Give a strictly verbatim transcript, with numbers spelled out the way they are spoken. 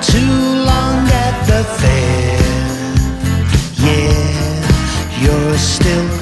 too long at the fair. Yeah, you're still